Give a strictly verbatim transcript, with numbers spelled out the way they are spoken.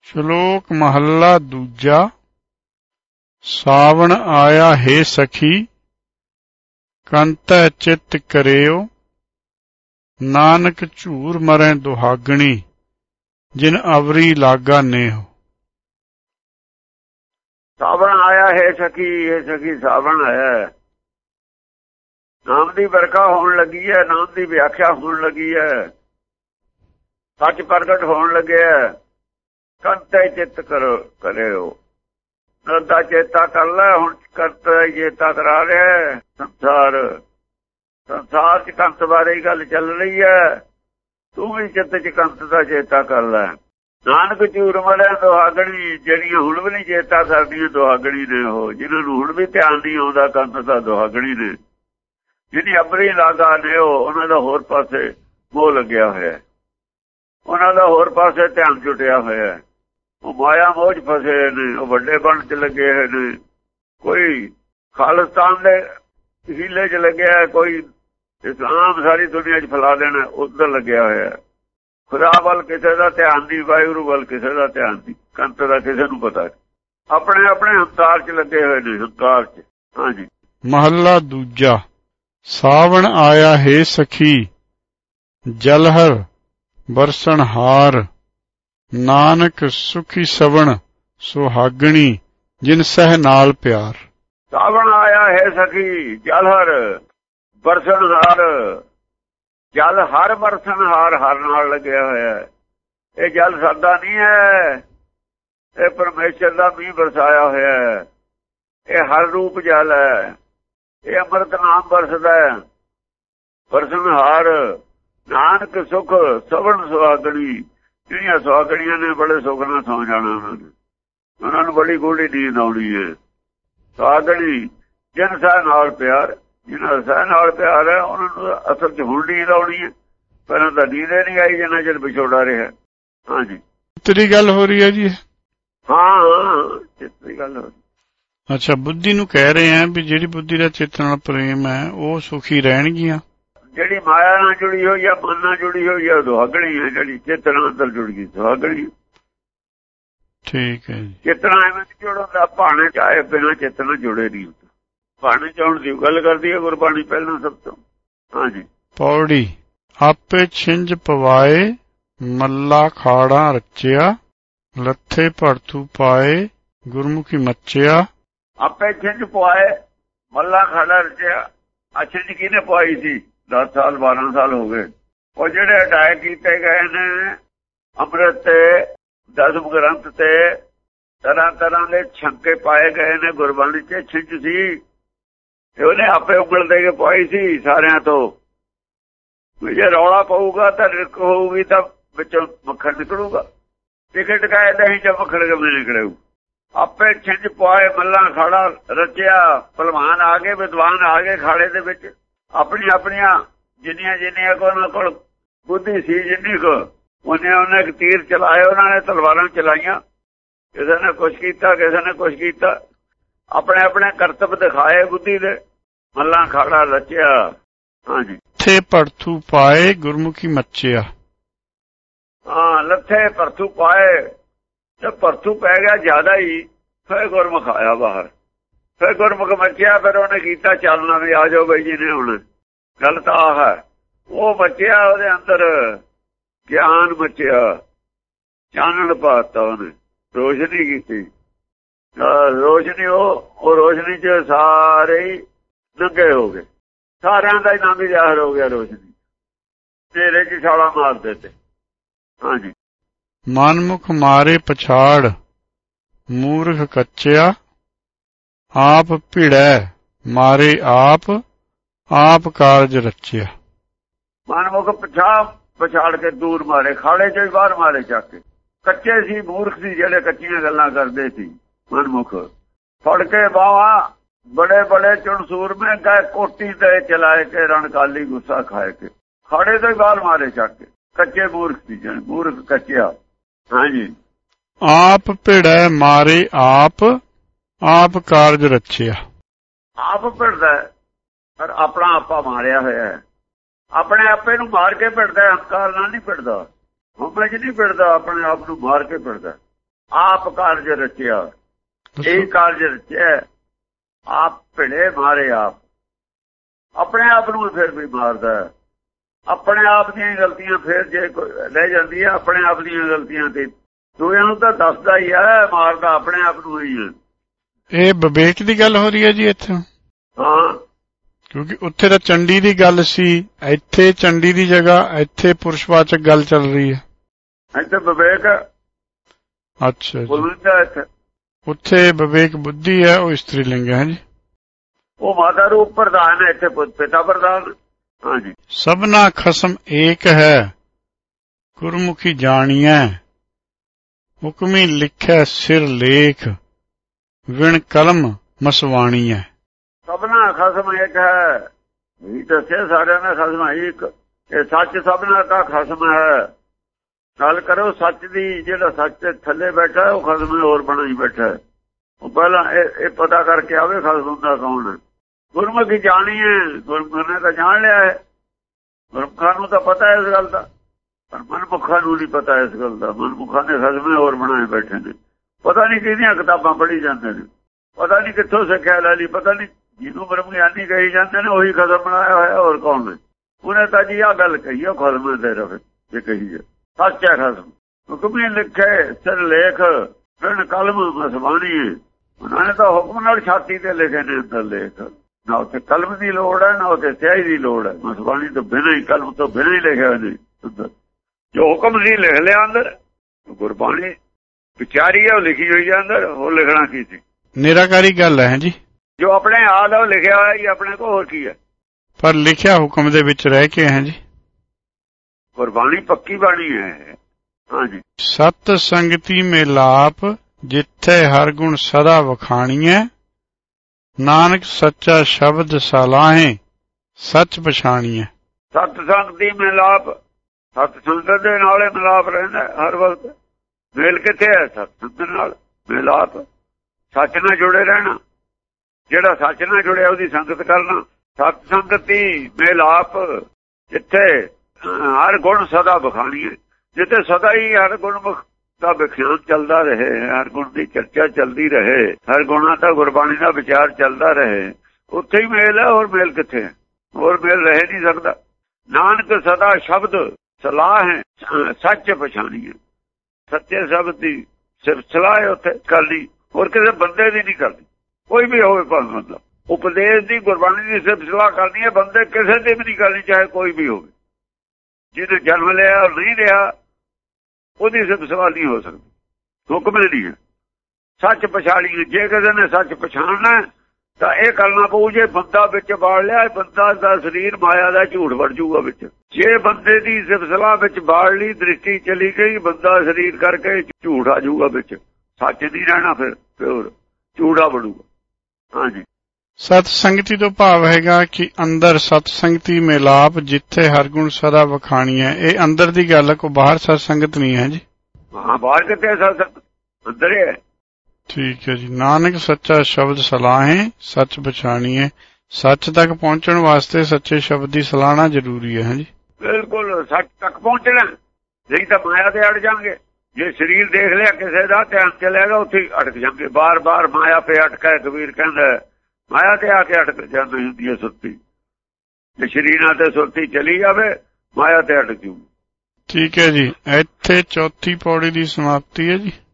ਸ਼ਲੋਕ ਮਹੱਲਾ ਦੂਜਾ। ਸਾਵਣ ਆਇਆ ਹੈ ਸਖੀ, ਕੰਤੈ ਚਿੱਤ ਕਰਿਓ। ਨਾਨਕ ਝੂਰ ਮਰੈ ਦੁਹਾਗਣੀ, ਜਿਨ ਅਵਰੀ ਲਾਗਾ ਨੇਹੁ। ਸਾਵਣ ਆਇਆ ਹੈ ਸਖੀ, ਇਹ ਸਖੀ ਸਾਵਣ ਆਇਆ। ਨਾਮ ਦੀ ਵਰਖਾ ਹੋਣ ਲੱਗੀ ਹੈ, ਨਾਮ ਦੀ ਵਿਆਖਿਆ ਹੋਣ ਲੱਗੀ ਹੈ, ਸੱਚ ਪ੍ਰਗਟ ਹੋਣ ਲੱਗਿਆ। ਕੰਤੈ ਚਿੱਤ ਕਰੋ ਕਰਿਓ, ਨਰਦਾ ਚੇਤਾ ਕਰ ਲੈ। ਹੁਣ ਕੰਤੈ ਚੇਤਾ ਕਰਾ ਰਿਹਾ ਸੰਸਾਰ। ਸੰਸਾਰ ਚ ਕੰਤ ਬਾਰੇ ਹੀ ਗੱਲ ਚੱਲ ਰਹੀ ਹੈ, ਤੂੰ ਵੀ ਚਿੱਤ ਚ ਕੰਤ ਦਾ ਚੇਤਾ ਕਰ ਲੈ। ਨਾਨਕ ਝੂਰ ਮਰਿਆ ਦੁਹਾਗਣੀ, ਜਿਹੜੀਆਂ ਹੁਣ ਵੀ ਨਹੀਂ ਚੇਤਾ ਕਰਦੀਆਂ ਦੁਹਾਗਣੀ ਨੇ ਉਹ, ਜਿਹਨਾਂ ਨੂੰ ਹੁਣ ਵੀ ਧਿਆਨ ਨਹੀਂ ਆਉਂਦਾ ਕੰਤ ਦਾ ਦੁਹਾਗਣੀ ਨੇ। ਜਿਹਦੀ ਅਬਰੀ ਲਾਗਾ ਨੇ ਉਹ, ਉਹਨਾਂ ਦਾ ਹੋਰ ਪਾਸੇ ਮੋਹ ਲੱਗਿਆ ਹੋਇਆ, ਉਹਨਾਂ ਦਾ ਹੋਰ ਪਾਸੇ ਧਿਆਨ ਜੁਟਿਆ ਹੋਇਆ। ਉਹ ਮਾਇਆ ਮੋਹ ਚ ਫਸੇ ਨੇ, ਉਹ ਵੱਡੇ ਬਣ ਚ ਲੱਗੇ ਹੋਏ ਨੇ। ਕੋਈ ਖਾਲਿਸਤਾਨ ਦੇ ਹੀਲੇ ਚ ਲੱਗਿਆ, ਕੋਈ ਇਸਲਾਮ ਸਾਰੀ ਦੁਨੀਆ ਚ ਫੈਲਾ ਦੇਣਾ ਉੱਧਰ ਲੱਗਿਆ ਹੋਇਆ। ਖੁਦਾ ਵੱਲ ਕਿਸੇ ਦਾ ਧਿਆਨ ਨਹੀਂ, ਵਾਹਿਗੁਰੂ ਵੱਲ ਕਿਸੇ ਦਾ ਧਿਆਨ ਨਹੀਂ, ਕੰਤ ਦਾ ਕਿਸੇ ਨੂੰ ਪਤਾ। ਆਪਣੇ ਆਪਣੇ ਹੰਕਾਰ ਚ ਲੱਗੇ ਹੋਏ ਨੇ, ਹੰਕਾਰ ਚ। ਹਾਂਜੀ। ਮਹੱਲਾ ਦੂਜਾ। ਸਾਵਣ ਆਇਆ ਹੈ ਸਖੀ, ਜਲਹਰ ਬਰਸਣ ਹਾਰ। ਨਾਨਕ ਸੁਖੀ ਸਵਣ ਸੁਹਾਗਣੀ, ਜਿਨ ਸਹਿ ਨਾਲ ਪਿਆਰ। ਸਾਵਣ ਆਇਆ ਹੈ ਸਖੀ, ਜਲਹਰ ਬਰਸਣ ਹਾਰ। ਜਲ ਹਰ ਬਰਸਣ ਹਾਰ, ਹਰ ਨਾਲ ਲੱਗਿਆ ਹੋਇਆ। ਇਹ ਜਲ ਸਾਦਾ ਨਹੀਂ ਹੈ, ਇਹ ਪਰਮੇਸ਼ਰ ਦਾ ਮੀਂਹ ਬਰਸਾਇਆ ਹੋਇਆ ਹੈ। ਇਹ ਹਰ ਰੂਪ ਜਲ ਹੈ, ਇਹ ਅੰਮ੍ਰਿਤ ਨਾਮ ਬਰਸਦਾ ਹੈ। ਬਰਸਣ ਹਾਰ ਨਾਨਕ ਸੁਖ ਸਵਣ ਸੁਹਾਗਣੀ, ਜਿਹੜੀਆਂ ਸੁਹਾਗਣੀਆਂ ਨੇ ਬੜੇ ਸੁੱਖ ਨਾਲ ਸੌਂ ਜਾਣਾ। ਉਹਨਾਂ ਨੇ ਉਹਨਾਂ ਨੂੰ ਬੜੀ ਗੂੜੀ ਨੀਂਦ ਆਉਣੀ ਹੈ। ਸੁਹਾਗਣੀ ਜਿਨ ਸਹਿ ਨਾਲ ਪਿਆਰ, ਜਿਹਨਾਂ ਸਹਿ ਨਾਲ ਪਿਆਰ ਹੈ ਉਹਨਾਂ ਨੂੰ ਅਸਲ ਚ ਹੁਣ ਨੀਂਦ ਆਉਣੀ ਹੈ। ਪਹਿਲਾਂ ਤਾਂ ਨੀਂਦ ਨਹੀਂ ਆਈ ਜਿੰਨਾ ਚਿਰ ਵਿਛੋੜਾ ਰਿਹਾ। ਹਾਂਜੀ। ਤੇਰੀ ਗੱਲ ਹੋ ਰਹੀ ਹੈ ਜੀ? ਹਾਂ ਹਾਂ, ਚਿੱਤਰੀ ਗੱਲ ਹੋ ਰਹੀ। ਅੱਛਾ, ਬੁੱਧੀ ਨੂੰ ਕਹਿ ਰਹੇ ਆ ਵੀ ਜਿਹੜੀ ਬੁੱਧੀ ਦਾ ਚਿੱਤ ਨਾਲ ਪ੍ਰੇਮ ਹੈ ਉਹ ਸੁਖੀ ਰਹਿਣਗੀਆਂ। ਜਿਹੜੀ ਮਾਇਆ ਨਾਲ ਜੁੜੀ ਹੋਈ ਆ, ਮਨ ਨਾਲ ਜੁੜੀ ਹੋਈ ਆ, ਦੁਹਾਗਣੀ ਹੈ। ਜਿਹੜੀ ਚਿੱਤ ਨਾਲ ਅੰਦਰ ਜੁੜ ਗਈ ਦੁਹਾਗਣੀ। ਠੀਕ ਹੈ ਜੀ। ਚਿੱਤ ਨਾਲ ਐਵੇਂ ਜੁੜਦਾ, ਭਾਣੇ ਚ ਆਏ ਬਿਨਾਂ ਚਿੱਤ ਨਾਲ ਜੁੜੇ ਨਹੀਂ। ਭਾਣੇ ਚ ਆਉਣ ਦੀ ਗੱਲ ਕਰਦੀ ਹੈ ਗੁਰਬਾਣੀ ਪਹਿਲਾਂ ਸਭ ਤੋਂ। ਹਾਂਜੀ। ਪੌੜੀ। ਆਪੇ ਛਿੰਝ ਪਵਾਏ, ਮੱਲਾ ਖਾੜਾ ਰਚਿਆ। ਲੱਥੇ ਭੜਥੂ ਪਾਏ, ਗੁਰਮੁਖੀ ਮੱਚਿਆ। ਆਪੇ ਛਿੰਝ ਪਵਾਏ, ਮੱਲਾ ਖਾੜਾ ਰਚਿਆ। ਆ ਛਿੰਝ ਕਿਹਨੇ ਪਵਾਈ ਸੀ? ਦਸ ਸਾਲ ਬਾਰਾਂ ਸਾਲ ਹੋ ਗਏ। ਉਹ ਜਿਹੜੇ ਅਟੈਕ ਕੀਤੇ ਗਏ ਨੇ ਅੰਮ੍ਰਿਤ ਤੇ, ਦਸਮ ਗ੍ਰੰਥ ਤੇ, ਤਰ੍ਹਾਂ ਤਰ੍ਹਾਂ ਦੇ ਛੰਕੇ ਪਾਏ ਗਏ ਨੇ ਗੁਰਬਾਣੀ ਚ। ਛਿੰਝ ਸੀ ਤੇ ਉਹਨੇ ਆਪੇ ਉਂਗਲ ਦੇ ਕੇ ਪਵਾਈ ਸੀ ਸਾਰਿਆਂ ਤੋਂ। ਜੇ ਰੌਲਾ ਪਊਗਾ ਤਾਂ ਰਿਕ ਹੋਊਗੀ ਤਾਂ ਵਿੱਚੋਂ ਮੱਖਣ ਨਿਕਲੂਗਾ। ਟਿਕਟ ਟਕਾਏ ਦਹੀਂ ਚ ਮੱਖਣ ਕਿਵੇਂ ਨਿਕਲੇਊ? ਆਪੇ ਛਿੰਝ ਪਵਾਏ, ਮੱਲਾ ਖਾੜਾ ਰਚਿਆ। ਭਲਵਾਨ ਆ ਗਏ, ਵਿਦਵਾਨ ਆ ਗਏ ਖਾੜੇ ਦੇ ਵਿੱਚ। ਆਪਣੀ ਆਪਣੀਆਂ ਜਿੰਨੀਆਂ ਜਿੰਨੀਆਂ ਉਹਨਾਂ ਕੋਲ ਬੁੱਧੀ ਸੀ, ਜਿੰਨੀ ਕੁ ਉਹਨੇ ਉਹਨੇ ਤੀਰ ਚਲਾਏ, ਉਹਨਾਂ ਨੇ ਤਲਵਾਰਾਂ ਚਲਾਈਆਂ। ਕਿਸੇ ਨੇ ਕੁਛ ਕੀਤਾ, ਕਿਸੇ ਨੇ ਕੁਛ ਕੀਤਾ। ਆਪਣੇ ਆਪਣੇ ਕਰਤੱਵ ਦਿਖਾਏ ਬੁੱਧੀ ਦੇ। ਮੱਲਾ ਖਾੜਾ ਰਚਿਆ। ਹਾਂਜੀ। ਲੱਥੇ ਭੜਥੂ ਪਾਏ, ਗੁਰਮੁਖੀ ਮੱਚਿਆ। ਹਾਂ, ਲੱਥੇ ਭੜਥੂ ਪਾਏ ਤੇ ਭੜਥੂ ਪੈ ਗਿਆ ਜ਼ਿਆਦਾ ਹੀ, ਫਿਰ ਗੁਰਮੁਖ ਆਇਆ ਬਾਹਰ। ਫਿਰ ਗੁਰਮੁਖ ਮੱਚਿਆ। ਫਿਰ ਉਹਨੇ ਕੀਤਾ ਚਾਲਣਾ ਵੀ ਆ ਜਾਓ ਬਈ ਜੀ ਨੇ। ਹੁਣ ਗੱਲ ਤਾਂ ਆਹ ਹੈ, ਉਹ ਮੱਚਿਆ, ਉਹਦੇ ਅੰਦਰ ਗਿਆਨ ਮੱਚਿਆ, ਚਾਨਣ ਪਾਤਾ ਉਹਨੇ, ਰੋਸ਼ਨੀ ਕੀਤੀ। ਰੋਸ਼ਨੀ ਉਹ ਉਹ ਰੋਸ਼ਨੀ ਚ ਸਾਰੇ ਹੀ ਨੰਗੇ ਹੋ ਗਏ। ਸਾਰਿਆਂ ਦਾ ਹੀ ਨਾਮ ਹੀ ਜ਼ਾਹਰ ਹੋ ਗਿਆ ਰੋਸ਼ਨੀ। ਤੇਰੇ ਚ ਛਾਲਾ ਮਾਰਦੇ ਤੇ। ਹਾਂਜੀ। ਮਨਮੁਖ ਮਾਰੇ ਪਛਾੜ, ਮੂਰਖ ਕੱਚਿਆ। ਆਪ ਭਿੜੈ ਮਾਰੇ ਆਪ, ਆਪ ਕਾਰਜ ਰਚਿਆ। ਮਨਮੁਖ ਪਛਾੜ ਪਛਾੜ ਕੇ ਦੂਰ ਮਾਰੇ, ਖਾੜੇ ਚੋਂ ਹੀ ਬਾਹਰ ਮਾਰੇ ਚੱਕ ਕੇ। ਕੱਚੇ ਸੀ, ਮੂਰਖ ਸੀ, ਜਿਹੜੇ ਕੱਚੀਆਂ ਗੱਲਾਂ ਕਰਦੇ ਸੀ। ਮਨਮੁਖ ਫੜ ਕੇ ਬਾਹਾਂ, ਬੜੇ ਬੜੇ ਚੁਣਸੂਰ ਮੈਂ ਗਏ, ਕੋਟੀ ਤੇ ਚਲਾਏ ਕੇ ਰਣਕਾਲੀ ਗੁੱਸਾ ਖਾਏ ਕੇ। ਖਾੜੇ ਤੋਂ ਹੀ ਬਾਹਰ ਮਾਰੇ ਚੱਕ ਕੇ। ਕੱਚੇ ਮੂਰਖ ਸੀ, ਜਣ ਮੂਰਖ ਕੱਚਿਆ। ਹਾਂਜੀ। ਆਪ ਭਿੜੈ ਮਾਰੇ ਆਪ, ਆਪ ਕਾਰਜ ਰਚਿਆ। ਆਪ ਭਿੜਦਾ ਪਰ ਆਪਣਾ ਆਪਾ ਮਾਰਿਆ ਹੋਇਆ। ਆਪਣੇ ਆਪੇ ਨੂੰ ਮਾਰ ਕੇ ਭਿੜਦਾ, ਹੰਕਾਰ ਨਾਲ ਨਹੀਂ ਭਿੜਦਾ। ਹਮਲੇ ਚ ਨਹੀਂ ਭਿੜਦਾ, ਆਪਣੇ ਆਪ ਨੂੰ ਮਾਰ ਕੇ ਭਿੜਦਾ। ਆਪ ਕਾਰਜ ਰਚਿਆ, ਇਹ ਕਾਰਜ ਰਚਿਆ, ਆਪ ਭਿੜੇ ਮਾਰੇ, ਆਪ ਆਪਣੇ ਆਪ ਨੂੰ ਫਿਰ ਵੀ ਮਾਰਦਾ, ਆਪਣੇ ਆਪ ਦੀਆਂ ਗਲਤੀਆਂ ਫਿਰ ਜੇ ਰਹਿ ਜਾਂਦੀ ਹੈ, ਆਪਣੇ ਆਪ ਦੀਆਂ ਗਲਤੀਆਂ ਤੇ ਦੂਜਿਆਂ ਨੂੰ ਤਾਂ ਦੱਸਦਾ ਹੀ ਹੈ, ਮਾਰਦਾ ਆਪਣੇ ਆਪ ਨੂੰ ਹੀ ਹੈ। ਇਹ ਵਿਵੇਕ ਦੀ ਗੱਲ ਹੋ ਰਹੀ ਹੈ ਜੀ ਇੱਥੇ? ਹਾਂ, ਕਿਉਂਕਿ ਉੱਥੇ ਤਾਂ ਚੰਡੀ ਦੀ ਗੱਲ ਸੀ, ਇੱਥੇ ਚੰਡੀ ਦੀ ਜਗ੍ਹਾ ਇੱਥੇ ਪੁਰਸ਼ਵਾਚਕ ਗੱਲ ਚੱਲ ਰਹੀ ਹੈ। ਇੱਥੇ ਵਿਵੇਕ, ਅੱਛਾ ਜੀ, ਇੱਥੇ ਉੱਥੇ ਵਿਵੇਕ ਬੁੱਧੀ ਹੈ, ਉਹ ਇਸਤਰੀ ਲਿੰਗ ਹੈ ਜੀ। ਉਹ ਮਾਤਾ ਰੂਪ ਪ੍ਰਧਾਨ ਹੈ, ਇੱਥੇ ਪਿਤਾ ਪ੍ਰਧਾਨ। ਹਾਂਜੀ, ਸਭਨਾ ਖਸਮ ਏਕ ਹੈ, ਗੁਰਮੁਖੀ ਜਾਣੀਐ, ਹੁਕਮੀ ਲਿਖੈ ਸਿਰ ਲੇਖ, ਵਿਣ ਕਲਮ ਮਸਵਾਣੀ ਹੈ। ਸਭਨਾ ਖਸਮ ਇੱਕ ਹੈ, ਇਹ ਦੱਸਿਆ ਸਾਰਿਆਂ ਦਾ ਖਸਮ ਇੱਕ, ਇਹ ਸੱਚ ਸਭਨਾ ਦਾ ਖਸਮ ਹੈ। ਗੱਲ ਕਰੋ ਸੱਚ ਦੀ, ਜਿਹੜਾ ਸੱਚ ਥੱਲੇ ਬੈਠਾ ਉਹ ਖਸਮ ਹੋਰ ਬਣਾਈ ਬੈਠਾ। ਉਹ ਪਹਿਲਾਂ ਇਹ ਪਤਾ ਕਰਕੇ ਆਵੇ ਖਸਮ ਹੁੰਦਾ ਕੌਣ ਹੈ। ਗੁਰਮੁਖੀ ਜਾਣੀ ਹੈ, ਗੁਰਮੁਖ ਨੇ ਤਾਂ ਜਾਣ ਲਿਆ ਹੈ, ਗੁਰਮੁਖਾਂ ਨੂੰ ਤਾਂ ਪਤਾ ਇਸ ਗੱਲ ਦਾ, ਪਰ ਮਨਮੁਖਾਂ ਨੂੰ ਨਹੀਂ ਪਤਾ ਇਸ ਗੱਲ ਦਾ। ਮਨਮੁਖਾਂ ਨੇ ਖਸਮੇ ਹੋਰ ਬਣਾਏ ਬੈਠੇ ਨੇ, ਪਤਾ ਨਹੀਂ ਕਿਹਦੀਆਂ ਕਿਤਾਬਾਂ ਪੜ੍ਹੀ ਜਾਂਦੇ ਨੇ, ਪਤਾ ਨਹੀਂ ਕਿੱਥੋਂ ਸਿੱਖਿਆ ਲੈ ਲਈ, ਪਤਾ ਨਹੀਂ ਜਿਹਨੂੰ ਬ੍ਰਹਮ ਗਿਆਨੀ ਕਹੀ ਜਾਂਦੇ ਨੇ ਉਹੀ ਖਸਮ ਬਣਾਇਆ ਹੋਇਆ, ਹੋਰ ਕੌਣ ਨੇ। ਉਹਨੇ ਤਾਂ ਜੀ ਆਹ ਗੱਲ ਕਹੀ, ਉਹ ਖਸਮ ਦੇ ਰਵੇ ਜੇ ਕਹੀ ਹੈ, ਸੱਚ ਹੈ ਖਸਮ। ਹੁਕਮੀ ਲਿਖੇ ਸਿਰ ਲੇਖ, ਫਿਰ ਕਲਮ ਮਸਵਾਣੀ ਹੈ। ਉਹਨਾਂ ਨੇ ਤਾਂ ਹੁਕਮ ਨਾਲ ਛਾਤੀ ਤੇ ਲਿਖੇ ਨੇ ਅੰਦਰ ਲੇਖ, ਨਾ ਉੱਥੇ ਕਲਮ ਦੀ ਲੋੜ ਹੈ ਨਾ ਉੱਥੇ ਸਿਆਹੀ ਦੀ ਲੋੜ ਹੈ। ਮਸਵਾਣੀ ਤੋਂ ਬਿਨਾਂ ਹੀ, ਕਲਮ ਤੋਂ ਬਿਨਾਂ ਹੀ ਲਿਖਿਆ ਹੋਇਆ ਨੇ ਅੰਦਰ। ਜੋ ਹੁਕਮ ਸੀ ਲਿਖ ਲਿਆ ਅੰਦਰ, ਗੁਰਬਾਣੀ ਵਿਚਾਰੀ ਹੈ ਉਹ ਲਿਖੀ ਹੋਈ ਹੈ ਅੰਦਰ, ਹੋਰ ਲਿਖਣਾ ਕੀ ਸੀ? ਨਿਰਾਕਾਰੀ ਗੱਲ ਹੈ ਜੀ, ਜੋ ਆਪਣੇ ਆਦ ਉਹ ਲਿਖਿਆ ਹੋਇਆ ਜੀ ਆਪਣੇ ਕੋਲ, ਹੋਰ ਕੀ ਹੈ? ਪਰ ਲਿਖਿਆ ਹੁਕਮ ਦੇ ਵਿੱਚ ਰਹਿ ਕੇ ਹੈ ਜੀ। ਗੁਰਬਾਣੀ ਪੱਕੀ ਬਾਣੀ ਹੈ। ਹਾਂਜੀ, ਸਤ ਸੰਗਤੀ ਮੇਲਾਪ, ਜਿੱਥੇ ਹਰ ਗੁਣ ਸਦਾ ਵਖਾਣੀਐ, ਨਾਨਕ ਸੱਚਾ ਸ਼ਬਦ ਸਲਾਹੇ, ਸੱਚ ਪਛਾਣੀਐ। ਸਤ ਸੰਗਤੀ ਮੇਲਾਪ, ਸਤ ਸੰਗਤ ਦੇ ਨਾਲੇ ਮਿਲਾਪ ਰਹਿੰਦਾ ਹਰ ਵਕਤ। ਮੇਲ ਕਿੱਥੇ ਹੈ? ਸਤ ਸੰਗਤ ਨਾਲ ਮਿਲਾਪ, ਸੱਚ ਨਾਲ ਜੁੜੇ ਰਹਿਣਾ। ਜਿਹੜਾ ਸੱਚ ਨਾਲ ਜੁੜਿਆ ਉਹਦੀ ਸੰਗਤ ਕਰਨਾ। ਸਤ ਸੰਗਤੀ ਮੇਲਾਪ, ਜਿੱਥੇ ਹਰ ਗੁਣ ਸਦਾ ਬਖਾਣੀਏ, ਜਿੱਥੇ ਸਦਾ ਹੀ ਹਰ ਗੁਣਮੁਖ ਦਾ ਵਿਖਿਆਨ ਚੱਲਦਾ ਰਹੇ, ਹਰ ਗੁਣ ਦੀ ਚਰਚਾ ਚੱਲਦੀ ਰਹੇ, ਹਰ ਗੁਣਾਂ ਦਾ ਗੁਰਬਾਣੀ ਦਾ ਵਿਚਾਰ ਚੱਲਦਾ ਰਹੇ, ਉੱਥੇ ਹੀ ਮੇਲ ਹੈ। ਹੋਰ ਮੇਲ ਕਿੱਥੇ ਹੈ? ਹੋਰ ਮੇਲ ਰਹਿ ਨਹੀਂ ਸਕਦਾ। ਨਾਨਕ ਸਦਾ ਸ਼ਬਦ ਸਲਾਹ ਹੈ, ਸੱਚ ਪਛਾਣੀਏ। ਸੱਚੇ ਸ਼ਬਦ ਦੀ ਸਿਰਫ ਸਲਾਹ ਹੈ ਉੱਥੇ ਕਰਨੀ, ਹੋਰ ਕਿਸੇ ਬੰਦੇ ਦੀ ਨਹੀਂ ਕਰਨੀ। ਕੋਈ ਵੀ ਹੋਵੇ ਭਾਵੇਂ ਬੰਦਾ, ਉਪਦੇਸ਼ ਦੀ ਗੁਰਬਾਣੀ ਦੀ ਸਿਰਫ ਸਲਾਹ ਕਰਨੀ ਹੈ, ਬੰਦੇ ਕਿਸੇ ਦੀ ਵੀ ਨਹੀਂ ਕਰਨੀ, ਚਾਹੇ ਕੋਈ ਵੀ ਹੋਵੇ। ਜਿਹਨੇ ਜਨਮ ਲਿਆ ਔਰ ਨਹੀਂ ਰਿਹਾ ਉਹਦੀ ਸਿਰਫ ਸਲਾਹ ਨਹੀਂ ਹੋ ਸਕਦੀ, ਹੁਕਮ ਨਹੀਂ ਹੈ। ਸੱਚ ਪਛਾਣੀ, ਜੇ ਕਿਸੇ ਨੇ ਸੱਚ ਪਛਾਣਨਾ ਤਾਂ ਇਹ ਕਰਨਾ ਪਊ। ਜੇ ਬੰਦਾ ਵਿੱਚ ਬਾੜ ਲਿਆ, ਬੰਦਾ ਦਾ ਸਰੀਰ ਮਾਇਆ ਦਾ ਝੂਠ ਵੜ ਜੂਗਾ ਵਿੱਚ। ਜੇ ਬੰਦੇ ਦੀ ਸਿਰਫ ਸਲਾਹ ਵਿੱਚ ਬਾੜ ਲਈ, ਦ੍ਰਿਸ਼ਟੀ ਚਲੀ ਗਈ, ਬੰਦਾ ਸਰੀਰ ਕਰਕੇ ਝੂਠ ਆ ਜਾਊਗਾ ਵਿੱਚ, ਸੱਚ ਨਹੀਂ ਰਹਿਣਾ, ਫਿਰ ਪਿਓਰ ਝੂਠਾ ਬਣੂਗਾ। ਹਾਂਜੀ, ਸਤ ਸੰਗਤੀ ਤੋਂ ਭਾਵ ਹੈਗਾ ਕਿ ਅੰਦਰ ਸਤ ਸੰਗਤੀ ਮੇਲਾਪ, ਜਿੱਥੇ ਹਰ ਗੁਣ ਸਦਾ ਵਖਾਣੀ ਹੈ। ਇਹ ਅੰਦਰ ਦੀ ਗੱਲ ਹੈ, ਕੋਈ ਬਾਹਰ ਸਤ ਸੰਗਤ ਨਹੀਂ ਹੈ ਜੀ। ਹਾਂ, ਬਾਹਰ ਕਿਤੇ ਸਤ ਸੰਗਤ, ਅੰਦਰ ਹੈ। ਠੀਕ ਹੈ ਜੀ। ਨਾਨਕ ਸੱਚਾ ਸ਼ਬਦ ਸਲਾਹੇ, ਸੱਚ ਪਛਾਣੀਏ। ਸੱਚ ਤੱਕ ਪਹੁੰਚਣ ਵਾਸਤੇ ਸੱਚੇ ਸ਼ਬਦ ਦੀ ਸਲਾਹਣਾ ਜ਼ਰੂਰੀ ਹੈ ਜੀ। ਬਿਲਕੁਲ, ਸੱਚ ਤੱਕ ਪਹੁੰਚਣਾ, ਨਹੀਂ ਤਾਂ ਮਾਇਆ ਤੇ ਅੜ ਜਾਣਗੇ। ਜੇ ਸਰੀਰ ਦੇਖ ਲਿਆ ਕਿਸੇ ਦਾ, ਧਿਆਨ ਚਲੇਗਾ ਉੱਥੇ ਹੀ ਅਟਕ ਜਾਣਗੇ। ਬਾਰ ਬਾਰ ਮਾਇਆ ਤੇ ਅਟਕਾ, ਕਬੀਰ ਕਹਿੰਦਾ ਮਾਇਆ ਤੇ ਆ ਕੇ ਅਟਕ ਜਾਂਦੀ ਹੁੰਦੀ ਹੈ ਸੁਰਤੀ। ਜੇ ਸਰੀਰਾਂ ਤੇ ਸੁਰਤੀ ਚਲੀ ਜਾਵੇ, ਮਾਇਆ ਤੇ ਅਟਕ ਜੂ। ਠੀਕ ਹੈ ਜੀ। ਇੱਥੇ ਚੌਥੀ ਪੌੜੀ ਦੀ ਸਮਾਪਤੀ ਹੈ ਜੀ।